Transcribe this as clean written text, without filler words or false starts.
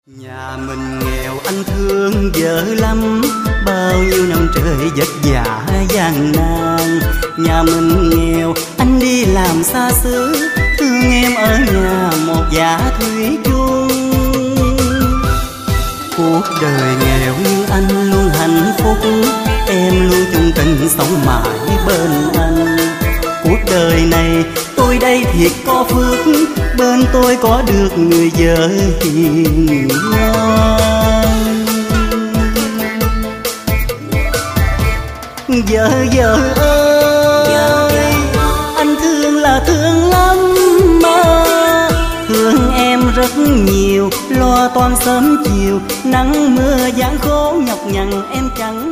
Nhà mình nghèo anh thương vợ lắm, bao nhiêu năm trời vất vả gian nan. Nhà mình nghèo anh đi làm xa xứ, thương em ở nhà một dạ thủy chung. Cuộc đời nghèo nhưng anh luôn hạnh phúc, em luôn chung tình sống mãi bên anh. Cuộc đời này tôi đây thiệt có phước, bên tôi có được người vợ hiền ngoan. Vợ ơi, anh thương là thương lắm mà, thương em rất nhiều, lo toan sớm chiều, nắng mưa gian khổ nhọc nhằn em chẳng